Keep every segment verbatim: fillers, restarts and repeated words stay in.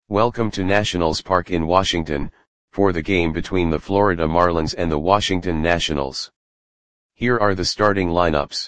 Welcome to Nationals Park in Washington, for the game between the Florida Marlins and the Washington Nationals. Here are the starting lineups.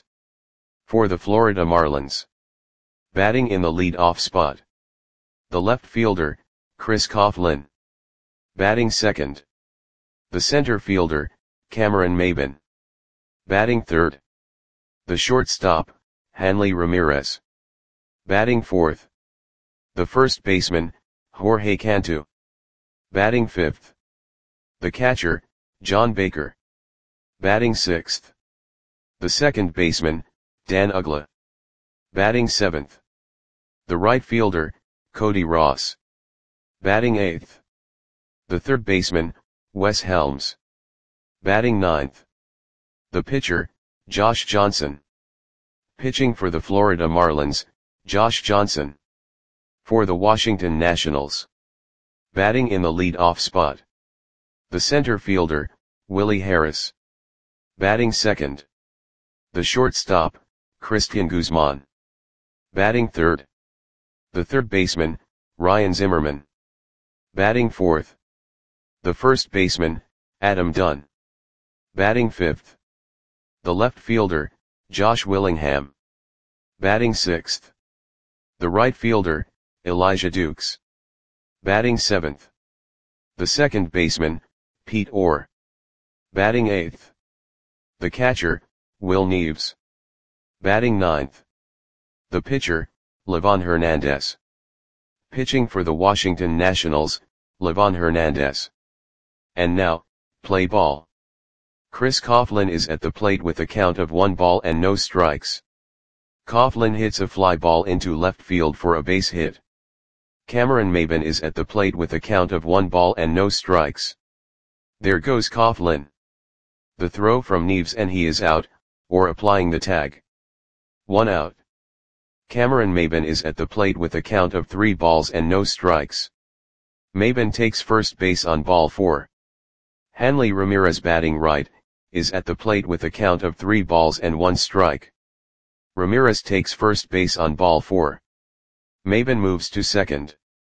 For the Florida Marlins. Batting in the lead-off spot. The left fielder, Chris Coghlan. Batting second. The center fielder, Cameron Maybin. Batting third. The shortstop, Hanley Ramirez. Batting fourth. The first baseman, Jorge Cantu. Batting fifth. The catcher, John Baker. Batting sixth. The second baseman, Dan Uggla. Batting seventh. The right fielder, Cody Ross. Batting eighth. The third baseman, Wes Helms. Batting ninth. The pitcher, Josh Johnson. Pitching for the Florida Marlins, Josh Johnson. For the Washington Nationals. Batting in the lead-off spot. The center fielder, Willie Harris. Batting second. The shortstop, Cristian Guzman. Batting third. The third baseman, Ryan Zimmerman. Batting fourth. The first baseman, Adam Dunn. Batting fifth. The left fielder, Josh Willingham. Batting sixth. The right fielder, Elijah Dukes. Batting seventh. The second baseman, Pete Orr. Batting eighth. The catcher, Will Neves. Batting ninth. The pitcher, Livan Hernandez. Pitching for the Washington Nationals, Livan Hernandez. And now, play ball. Chris Coghlan is at the plate with a count of one ball and no strikes. Coghlan hits a fly ball into left field for a base hit. Cameron Maybin is at the plate with a count of one ball and no strikes. There goes Coghlan. The throw from Neves and he is out, or applying the tag. One out. Cameron Maybin is at the plate with a count of three balls and no strikes. Maybin takes first base on ball four. Hanley Ramirez, batting right, is at the plate with a count of three balls and one strike. Ramirez takes first base on ball four. Maybin moves to second.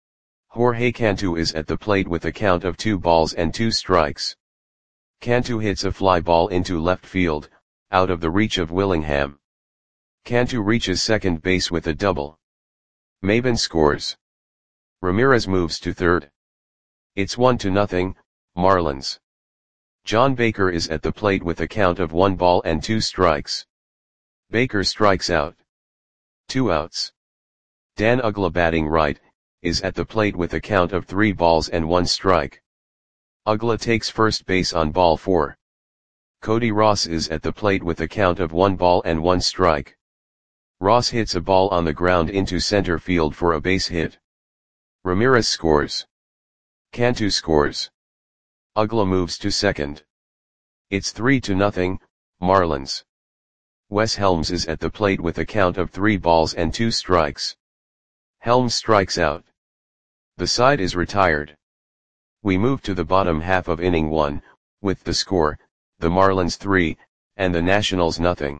Jorge Cantu is at the plate with a count of two balls and two strikes. Cantu hits a fly ball into left field, out of the reach of Willingham. Cantu reaches second base with a double. Maybin scores. Ramirez moves to third. It's one to nothing, Marlins. John Baker is at the plate with a count of one ball and two strikes. Baker strikes out. Two outs. Dan Uggla, batting right, is at the plate with a count of three balls and one strike. Uggla takes first base on ball four. Cody Ross is at the plate with a count of one ball and one strike. Ross hits a ball on the ground into center field for a base hit. Ramirez scores. Cantu scores. Uggla moves to second. It's three to nothing, Marlins. Wes Helms is at the plate with a count of three balls and two strikes. Helms strikes out. The side is retired. We move to the bottom half of inning one, with the score, the Marlins three, and the Nationals nothing.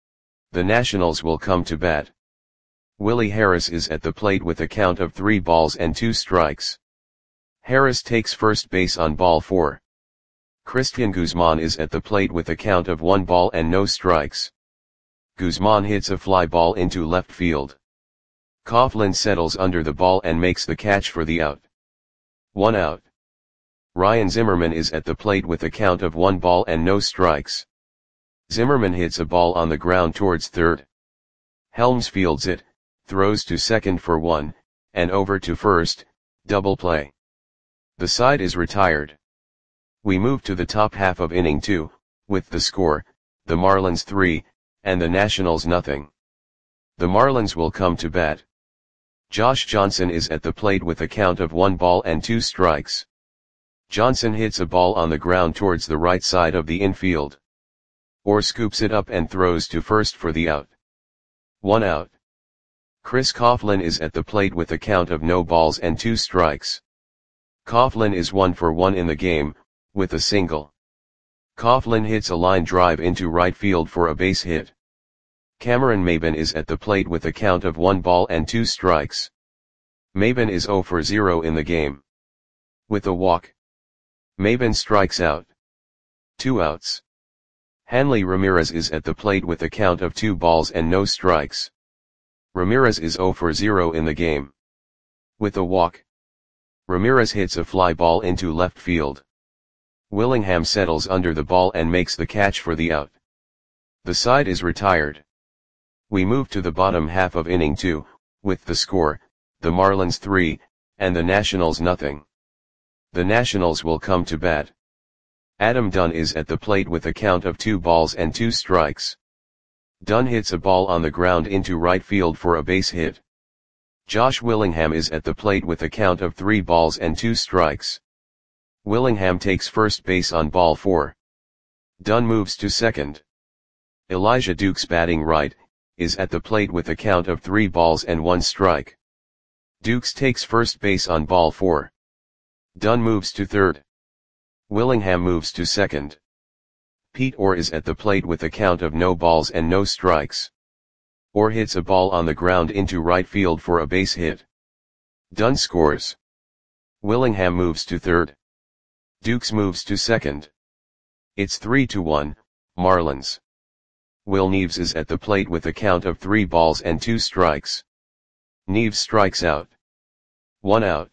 The Nationals will come to bat. Willie Harris is at the plate with a count of three balls and two strikes. Harris takes first base on ball four. Cristian Guzman is at the plate with a count of one ball and no strikes. Guzman hits a fly ball into left field. Coghlan settles under the ball and makes the catch for the out. One out. Ryan Zimmerman is at the plate with a count of one ball and no strikes. Zimmerman hits a ball on the ground towards third. Helms fields it, throws to second for one, and over to first, double play. The side is retired. We move to the top half of inning two, with the score, the Marlins three, and the Nationals nothing. The Marlins will come to bat. Josh Johnson is at the plate with a count of one ball and two strikes. Johnson hits a ball on the ground towards the right side of the infield. Orr scoops it up and throws to first for the out. One out. Chris Coghlan is at the plate with a count of no balls and two strikes. Coghlan is one for one in the game, with a single. Coghlan hits a line drive into right field for a base hit. Cameron Maybin is at the plate with a count of one ball and two strikes. Maben is zero for zero in the game. With a walk, Maben strikes out. Two outs. Hanley Ramirez is at the plate with a count of two balls and no strikes. Ramirez is zero for zero in the game. With a walk, Ramirez hits a fly ball into left field. Willingham settles under the ball and makes the catch for the out. The side is retired. We move to the bottom half of inning two, with the score, the Marlins three, and the Nationals nothing. The Nationals will come to bat. Adam Dunn is at the plate with a count of two balls and two strikes. Dunn hits a ball on the ground into right field for a base hit. Josh Willingham is at the plate with a count of three balls and two strikes. Willingham takes first base on ball four. Dunn moves to second. Elijah Dukes, batting right, is at the plate with a count of three balls and one strike. Dukes takes first base on ball four. Dunn moves to third. Willingham moves to second. Pete Orr is at the plate with a count of no balls and no strikes. Orr hits a ball on the ground into right field for a base hit. Dunn scores. Willingham moves to third. Dukes moves to second. It's three to one, Marlins. Will Neves is at the plate with a count of three balls and two strikes. Neves strikes out. One out.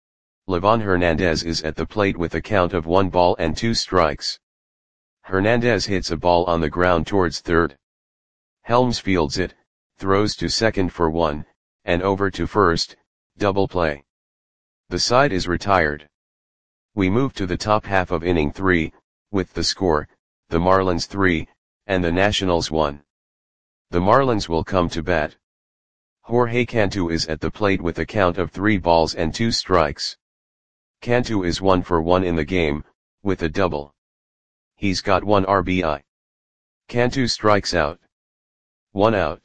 Livan Hernandez is at the plate with a count of one ball and two strikes. Hernandez hits a ball on the ground towards third. Helms fields it, throws to second for one, and over to first, double play. The side is retired. We move to the top half of inning three, with the score, the Marlins three, and the Nationals one. The Marlins will come to bat. Jorge Cantu is at the plate with a count of three balls and two strikes. Cantu is one for one in the game, with a double. He's got one R B I. Cantu strikes out. One out.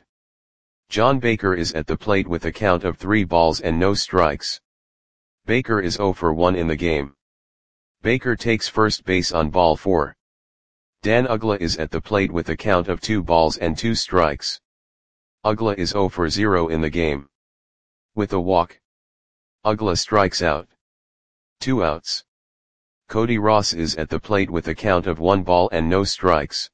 John Baker is at the plate with a count of three balls and no strikes. Baker is zero for one in the game. Baker takes first base on ball four. Dan Uggla is at the plate with a count of two balls and two strikes. Uggla is zero for zero in the game. With a walk, Uggla strikes out. Two outs. Cody Ross is at the plate with a count of one ball and no strikes.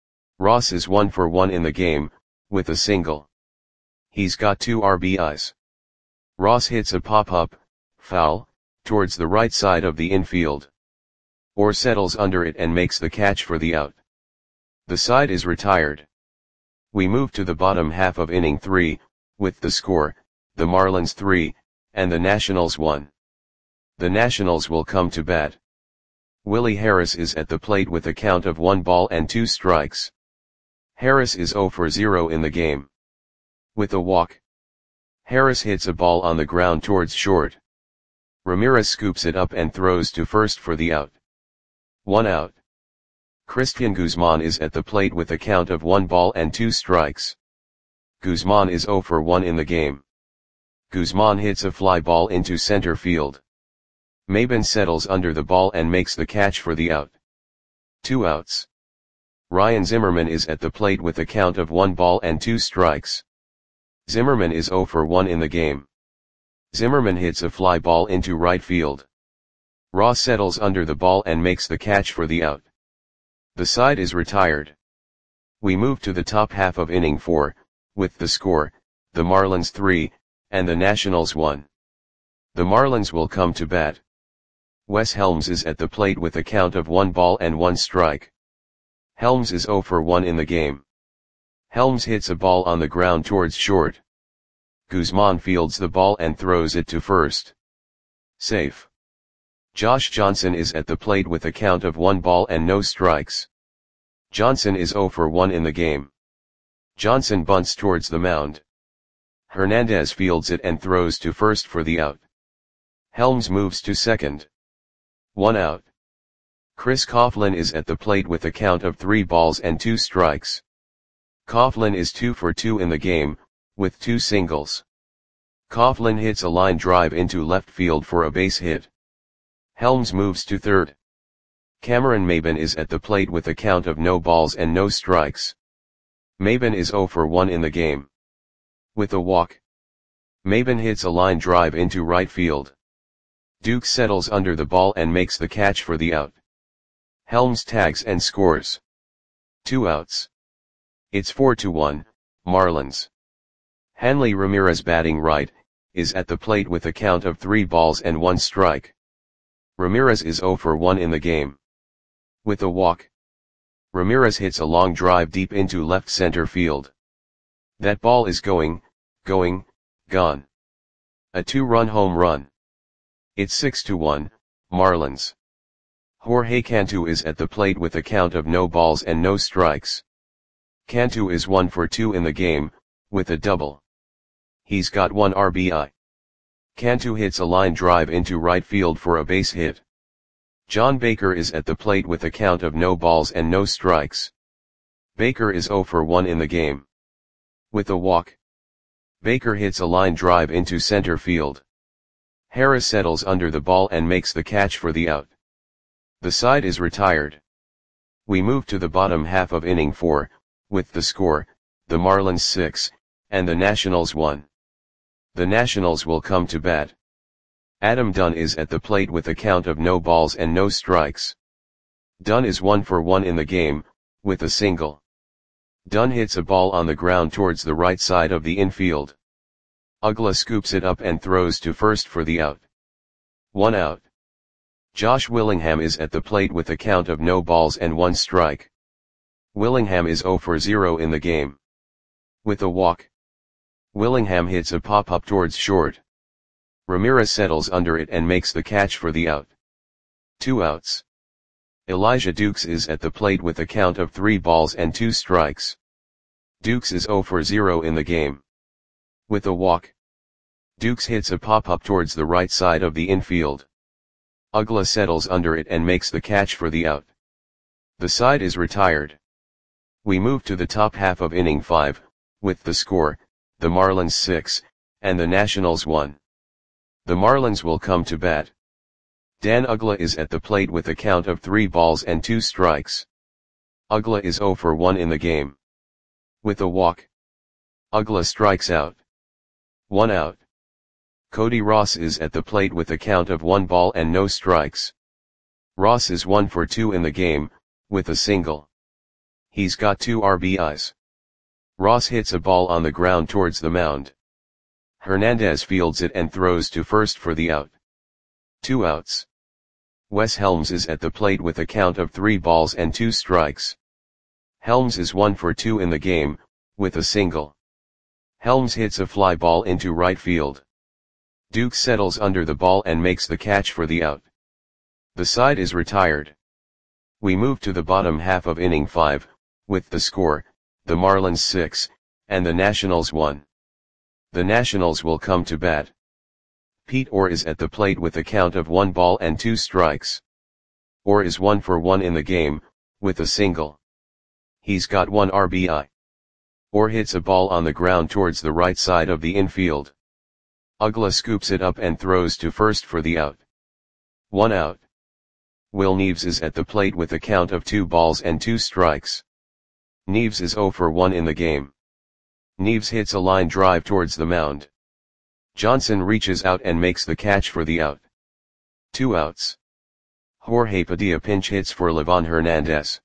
Ross is one for one in the game, with a single. He's got two R B Is. Ross hits a pop-up, foul, towards the right side of the infield. Orr settles under it and makes the catch for the out. The side is retired. We move to the bottom half of inning three, with the score, the Marlins three, and the Nationals one. The Nationals will come to bat. Willie Harris is at the plate with a count of one ball and two strikes. Harris is zero for zero in the game. With a walk, Harris hits a ball on the ground towards short. Ramirez scoops it up and throws to first for the out. One out. Christian Guzman is at the plate with a count of one ball and two strikes. Guzman is zero for one in the game. Guzman hits a fly ball into center field. Maben settles under the ball and makes the catch for the out. Two outs. Ryan Zimmerman is at the plate with a count of one ball and two strikes. Zimmerman is zero for one in the game. Zimmerman hits a fly ball into right field. Ross settles under the ball and makes the catch for the out. The side is retired. We move to the top half of inning four, with the score, the Marlins three, and the Nationals one. The Marlins will come to bat. Wes Helms is at the plate with a count of one ball and one strike. Helms is zero for one in the game. Helms hits a ball on the ground towards short. Guzman fields the ball and throws it to first. Safe. Josh Johnson is at the plate with a count of one ball and no strikes. Johnson is zero for one in the game. Johnson bunts towards the mound. Hernandez fields it and throws to first for the out. Helms moves to second. One out. Chris Coughlin is at the plate with a count of three balls and two strikes. Coughlin is two for two in the game, with two singles. Coughlin hits a line drive into left field for a base hit. Helms moves to third. Cameron Maben is at the plate with a count of no balls and no strikes. Maben is zero for one in the game. With a walk, Maben hits a line drive into right field. Dukes settles under the ball and makes the catch for the out. Helms tags and scores. Two outs. It's four to one, Marlins. Hanley Ramirez, batting right, is at the plate with a count of three balls and one strike. Ramirez is oh for one in the game. With a walk, Ramirez hits a long drive deep into left center field. That ball is going, going, gone. A two-run home run. It's six to one, Marlins. Jorge Cantu is at the plate with a count of no balls and no strikes. Cantu is one for two in the game, with a double. He's got one R B I. Cantu hits a line drive into right field for a base hit. John Baker is at the plate with a count of no balls and no strikes. Baker is oh for one in the game. With a walk, Baker hits a line drive into center field. Harris settles under the ball and makes the catch for the out. The side is retired. We move to the bottom half of inning four, with the score, the Marlins six, and the Nationals one. The Nationals will come to bat. Adam Dunn is at the plate with a count of no balls and no strikes. Dunn is one for one in the game, with a single. Dunn hits a ball on the ground towards the right side of the infield. Uggla scoops it up and throws to first for the out. One out. Josh Willingham is at the plate with a count of no balls and one strike. Willingham is oh for zero in the game. With a walk, Willingham hits a pop-up towards short. Ramirez settles under it and makes the catch for the out. Two outs. Elijah Dukes is at the plate with a count of three balls and two strikes. Dukes is oh for zero in the game. With a walk, Dukes hits a pop-up towards the right side of the infield. Uggla settles under it and makes the catch for the out. The side is retired. We move to the top half of inning five, with the score, the Marlins six, and the Nationals one. The Marlins will come to bat. Dan Uggla is at the plate with a count of three balls and two strikes. Uggla is oh for one in the game. With a walk, Uggla strikes out. One out. Cody Ross is at the plate with a count of one ball and no strikes. Ross is one for two in the game, with a single. He's got two R B Is. Ross hits a ball on the ground towards the mound. Hernandez fields it and throws to first for the out. Two outs. Wes Helms is at the plate with a count of three balls and two strikes. Helms is one for two in the game, with a single. Helms hits a fly ball into right field. Duke settles under the ball and makes the catch for the out. The side is retired. We move to the bottom half of inning five, with the score, the Marlins six, and the Nationals one. The Nationals will come to bat. Pete Orr is at the plate with a count of one ball and two strikes. Orr is one for one in the game, with a single. He's got one R B I. Orr hits a ball on the ground towards the right side of the infield. Uggla scoops it up and throws to first for the out. One out. Will Neves is at the plate with a count of two balls and two strikes. Neves is oh for one in the game. Neves hits a line drive towards the mound. Johnson reaches out and makes the catch for the out. Two outs. Jorge Padilla pinch hits for Livan Hernandez.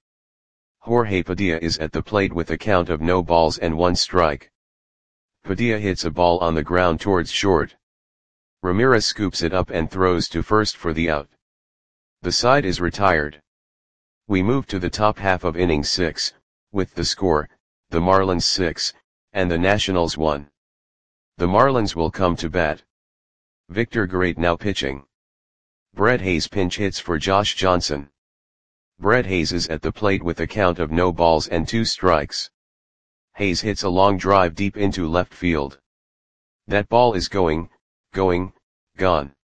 Jorge Padilla is at the plate with a count of no balls and one strike. Padilla hits a ball on the ground towards short. Ramirez scoops it up and throws to first for the out. The side is retired. We move to the top half of inning six, with the score, the Marlins six, and the Nationals one. The Marlins will come to bat. Victor Great now pitching. Brett Hayes pinch hits for Josh Johnson. Brett Hayes is at the plate with a count of no balls and two strikes. Hayes hits a long drive deep into left field. That ball is going, going, gone.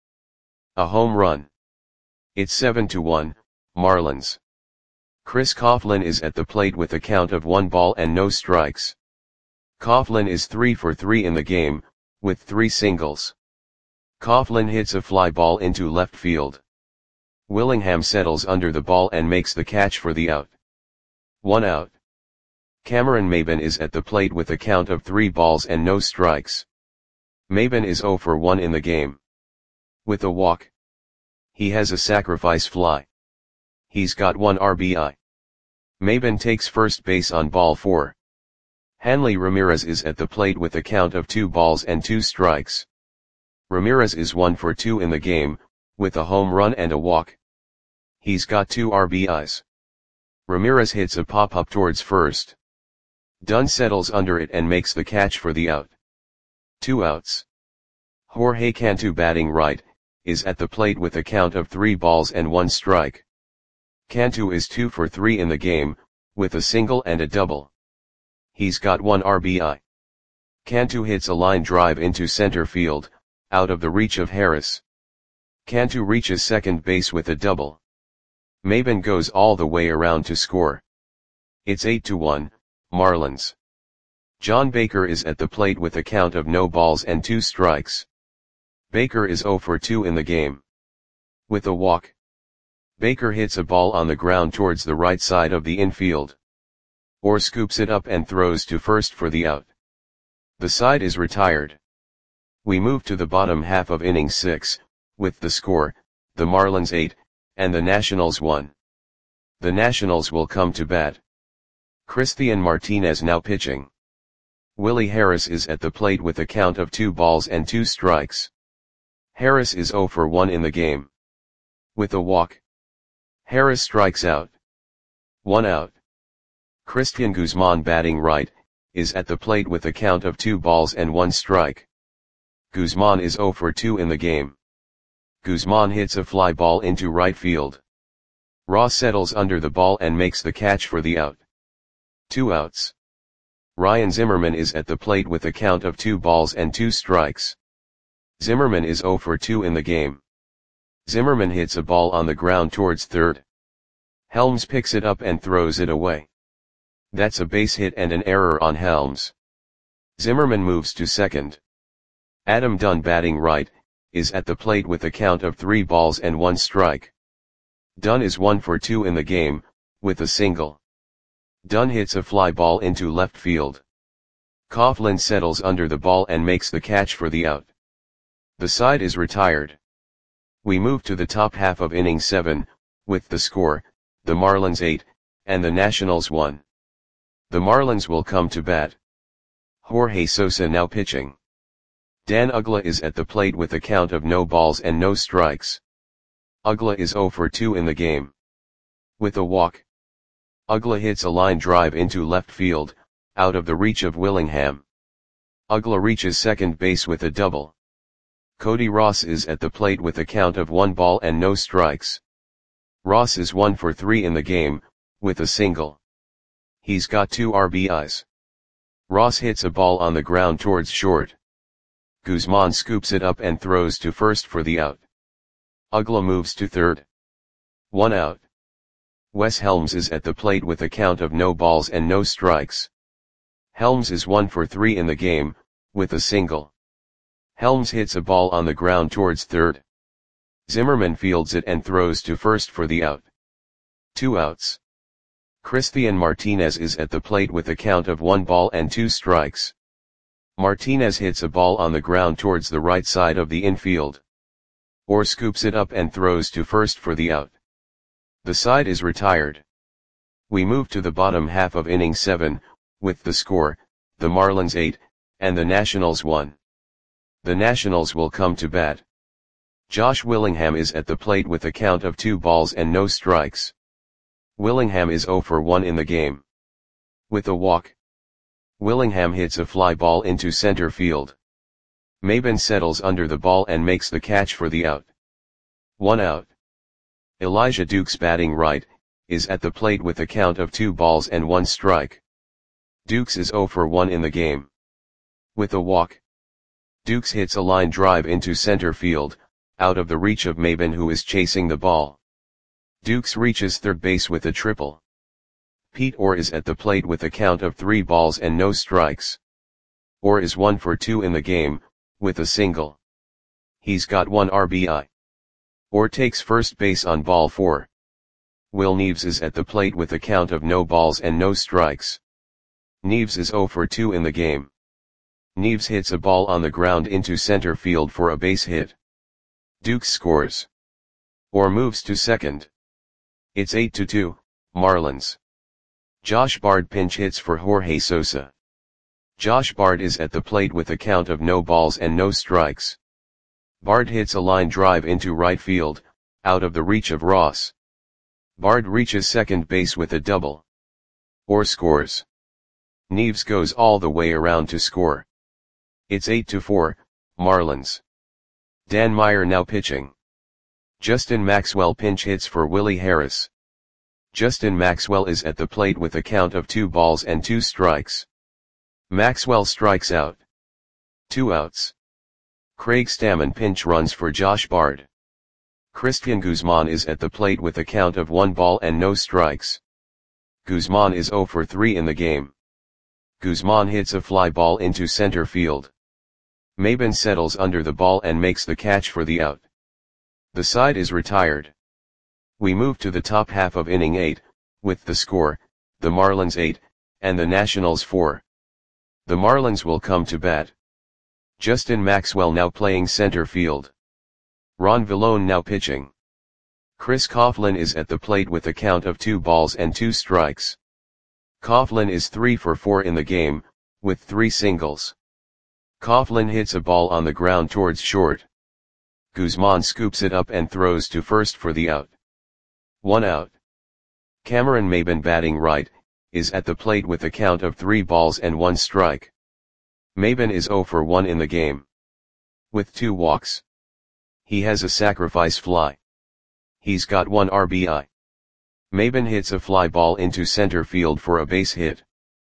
A home run. It's seven to one, Marlins. Chris Coughlin is at the plate with a count of one ball and no strikes. Coughlin is three for three in the game, with three singles. Coughlin hits a fly ball into left field. Willingham settles under the ball and makes the catch for the out. One out. Cameron Maben is at the plate with a count of three balls and no strikes. Maben is zero for one in the game. With a walk. He has a sacrifice fly. He's got one R B I. Maben takes first base on ball four. Hanley Ramirez is at the plate with a count of two balls and two strikes. Ramirez is one for two in the game, with a home run and a walk. He's got two R B Is. Ramirez hits a pop-up towards first. Dunn settles under it and makes the catch for the out. Two outs. Jorge Cantu, batting right, is at the plate with a count of three balls and one strike. Cantu is two for three in the game, with a single and a double. He's got one R B I. Cantu hits a line drive into center field, out of the reach of Harris. Cantu reaches second base with a double. Maben goes all the way around to score. It's eight to one, Marlins. John Baker is at the plate with a count of no balls and two strikes. Baker is zero for two in the game. With a walk. Baker hits a ball on the ground towards the right side of the infield. Orr scoops it up and throws to first for the out. The side is retired. We move to the bottom half of inning six, with the score, the Marlins eight, and the Nationals one. The Nationals will come to bat. Christian Martinez now pitching. Willie Harris is at the plate with a count of two balls and two strikes. Harris is zero for one in the game. With a walk. Harris strikes out. One out. Christian Guzman, batting right, is at the plate with a count of two balls and one strike. Guzman is zero for two in the game. Guzman hits a fly ball into right field. Ross settles under the ball and makes the catch for the out. Two outs. Ryan Zimmerman is at the plate with a count of two balls and two strikes. Zimmerman is zero for two in the game. Zimmerman hits a ball on the ground towards third. Helms picks it up and throws it away. That's a base hit and an error on Helms. Zimmerman moves to second. Adam Dunn, batting right, is at the plate with a count of three balls and one strike. Dunn is one for two in the game, with a single. Dunn hits a fly ball into left field. Coughlin settles under the ball and makes the catch for the out. The side is retired. We move to the top half of inning seven, with the score, the Marlins eight, and the Nationals one. The Marlins will come to bat. Jorge Sosa now pitching. Dan Uggla is at the plate with a count of no balls and no strikes. Uggla is zero for two in the game. With a walk. Uggla hits a line drive into left field, out of the reach of Willingham. Uggla reaches second base with a double. Cody Ross is at the plate with a count of one ball and no strikes. Ross is one for three in the game, with a single. He's got two R B Is. Ross hits a ball on the ground towards short. Guzman scoops it up and throws to first for the out. Uggla moves to third. One out. Wes Helms is at the plate with a count of no balls and no strikes. Helms is one for three in the game, with a single. Helms hits a ball on the ground towards third. Zimmerman fields it and throws to first for the out. Two outs. Christian Martinez is at the plate with a count of one ball and two strikes. Martinez hits a ball on the ground towards the right side of the infield. Orr scoops it up and throws to first for the out. The side is retired. We move to the bottom half of inning seven, with the score, the Marlins eight, and the Nationals one. The Nationals will come to bat. Josh Willingham is at the plate with a count of two balls and no strikes. Willingham is zero for one in the game. With a walk. Willingham hits a fly ball into center field. Maben settles under the ball and makes the catch for the out. One out. Elijah Dukes, batting right, is at the plate with a count of two balls and one strike. Dukes is zero for one in the game. With a walk. Dukes hits a line drive into center field, out of the reach of Maben, who is chasing the ball. Dukes reaches third base with a triple. Pete Orr is at the plate with a count of three balls and no strikes. Orr is one for two in the game, with a single. He's got one R B I. Orr takes first base on ball four. Will Neves is at the plate with a count of no balls and no strikes. Neves is zero for two in the game. Neves hits a ball on the ground into center field for a base hit. Dukes scores. Or moves to second. It's eight to two, Marlins. Josh Bard pinch hits for Jorge Sosa. Josh Bard is at the plate with a count of no balls and no strikes. Bard hits a line drive into right field, out of the reach of Ross. Bard reaches second base with a double. Or scores. Neves goes all the way around to score. It's eight to four, Marlins. Dan Meyer now pitching. Justin Maxwell pinch hits for Willie Harris. Justin Maxwell is at the plate with a count of two balls and two strikes. Maxwell strikes out. Two outs. Craig Stammen pinch runs for Josh Bard. Christian Guzman is at the plate with a count of one ball and no strikes. Guzman is zero for three in the game. Guzman hits a fly ball into center field. Maben settles under the ball and makes the catch for the out. The side is retired. We move to the top half of inning eight, with the score, the Marlins eight, and the Nationals four. The Marlins will come to bat. Justin Maxwell now playing center field. Ron Villone now pitching. Chris Coughlin is at the plate with a count of two balls and two strikes. Coughlin is three for four in the game, with three singles. Coughlin hits a ball on the ground towards short. Guzman scoops it up and throws to first for the out. One out. Cameron Maben batting right, is at the plate with a count of three balls and one strike. Maben is zero for one in the game. With two walks. He has a sacrifice fly. He's got one R B I. Maben hits a fly ball into center field for a base hit.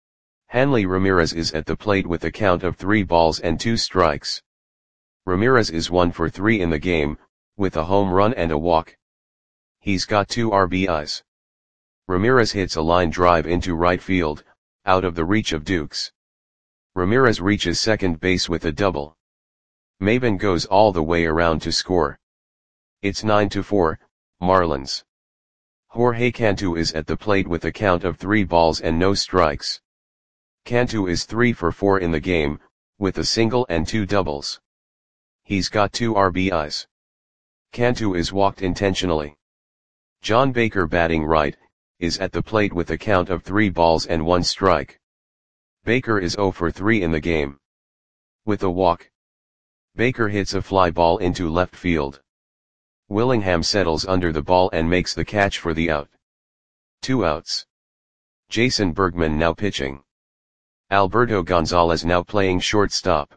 Hanley Ramirez is at the plate with a count of three balls and two strikes. Ramirez is one for three in the game, with a home run and a walk. He's got two R B Is. Ramirez hits a line drive into right field, out of the reach of Dukes. Ramirez reaches second base with a double. Maben goes all the way around to score. It's nine to four, Marlins. Jorge Cantu is at the plate with a count of three balls and no strikes. Cantu is three for four in the game, with a single and two doubles. He's got two R B Is. Cantu is walked intentionally. John Baker batting right, is at the plate with a count of three balls and one strike. Baker is zero for three in the game. With a walk. Baker hits a fly ball into left field. Willingham settles under the ball and makes the catch for the out. Two outs. Jason Bergman now pitching. Alberto Gonzalez now playing shortstop.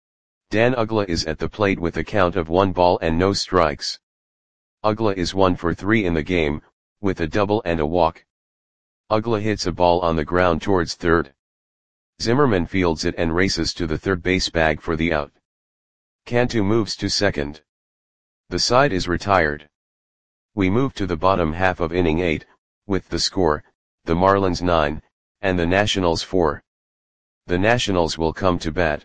Dan Uggla is at the plate with a count of one ball and no strikes. Uggla is one for three in the game, with a double and a walk. Uggla hits a ball on the ground towards third. Zimmerman fields it and races to the third base bag for the out. Cantu moves to second. The side is retired. We move to the bottom half of inning eight, with the score, the Marlins nine, and the Nationals four. The Nationals will come to bat.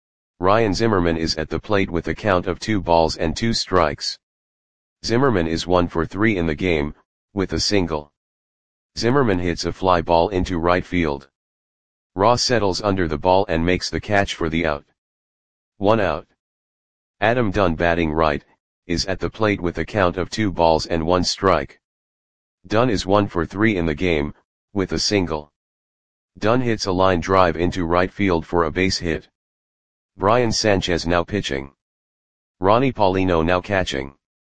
Ryan Zimmerman is at the plate with a count of two balls and two strikes. Zimmerman is one for three in the game, with a single. Zimmerman hits a fly ball into right field. Ross settles under the ball and makes the catch for the out. One out. Adam Dunn batting right, is at the plate with a count of two balls and one strike. Dunn is one for three in the game, with a single. Dunn hits a line drive into right field for a base hit. Brian Sanchez now pitching. Ronnie Paulino now catching.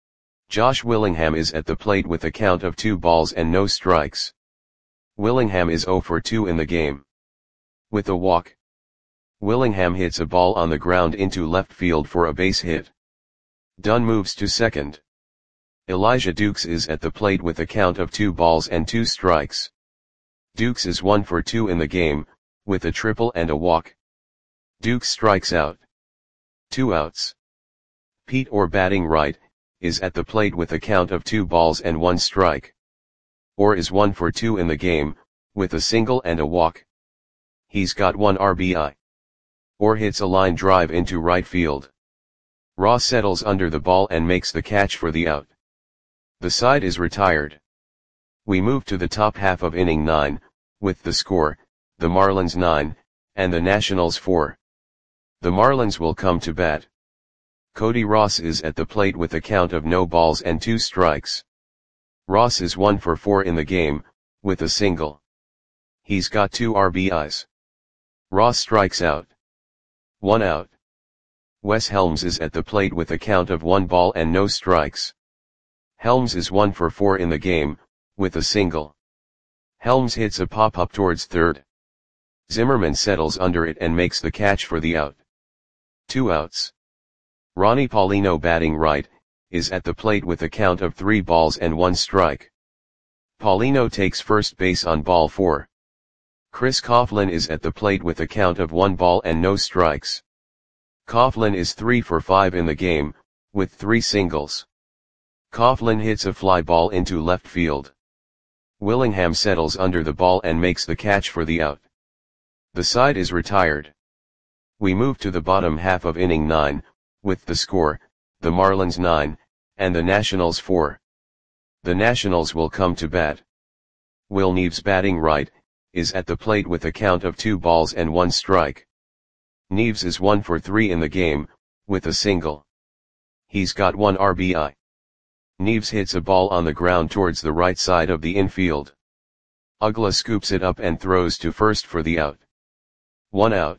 Josh Willingham is at the plate with a count of two balls and no strikes. Willingham is zero for two in the game. With a walk. Willingham hits a ball on the ground into left field for a base hit. Dunn moves to second. Elijah Dukes is at the plate with a count of two balls and two strikes. Dukes is one for two in the game, with a triple and a walk. Dukes strikes out. Two outs. Pete Orr batting right, is at the plate with a count of two balls and one strike. Orr is one for two in the game, with a single and a walk. He's got one R B I. Orr hits a line drive into right field. Ross settles under the ball and makes the catch for the out. The side is retired. We move to the top half of inning nine, with the score, the Marlins nine, and the Nationals four. The Marlins will come to bat. Cody Ross is at the plate with a count of no balls and two strikes. Ross is one for four in the game, with a single. He's got two R B Is. Ross strikes out. One out. Wes Helms is at the plate with a count of one ball and no strikes. Helms is one for four in the game, with a single. Helms hits a pop-up towards third. Zimmerman settles under it and makes the catch for the out. Two outs. Ronnie Paulino, batting right, is at the plate with a count of three balls and one strike. Paulino takes first base on ball four. Chris Coughlin is at the plate with a count of one ball and no strikes. Coughlin is three for five in the game, with three singles. Coughlin hits a fly ball into left field. Willingham settles under the ball and makes the catch for the out. The side is retired. We move to the bottom half of inning nine, with the score, the Marlins nine, and the Nationals four. The Nationals will come to bat. Will Neves, batting right, is at the plate with a count of two balls and one strike. Neves is one for three in the game, with a single. He's got one R B I. Neves hits a ball on the ground towards the right side of the infield. Uggla scoops it up and throws to first for the out. One out.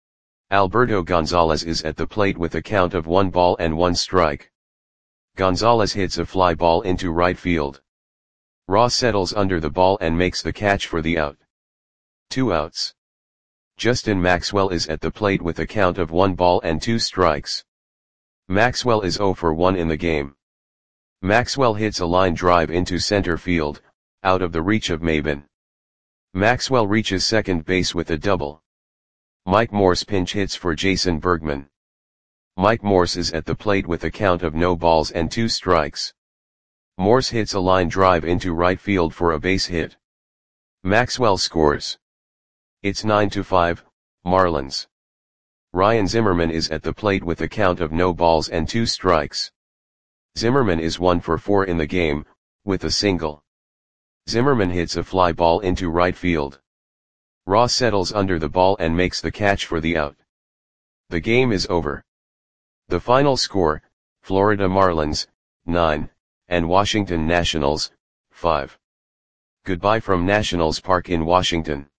Alberto Gonzalez is at the plate with a count of one ball and one strike. Gonzalez hits a fly ball into right field. Ross settles under the ball and makes the catch for the out. Two outs. Justin Maxwell is at the plate with a count of one ball and two strikes. Maxwell is zero for one in the game. Maxwell hits a line drive into center field, out of the reach of Maben. Maxwell reaches second base with a double. Mike Morse pinch hits for Jason Bergman. Mike Morse is at the plate with a count of no balls and two strikes. Morse hits a line drive into right field for a base hit. Maxwell scores. It's nine to five, Marlins. Ryan Zimmerman is at the plate with a count of no balls and two strikes. Zimmerman is one for four in the game, with a single. Zimmerman hits a fly ball into right field. Ross settles under the ball and makes the catch for the out. The game is over. The final score, Florida Marlins, nine, and Washington Nationals, five. Goodbye from Nationals Park in Washington.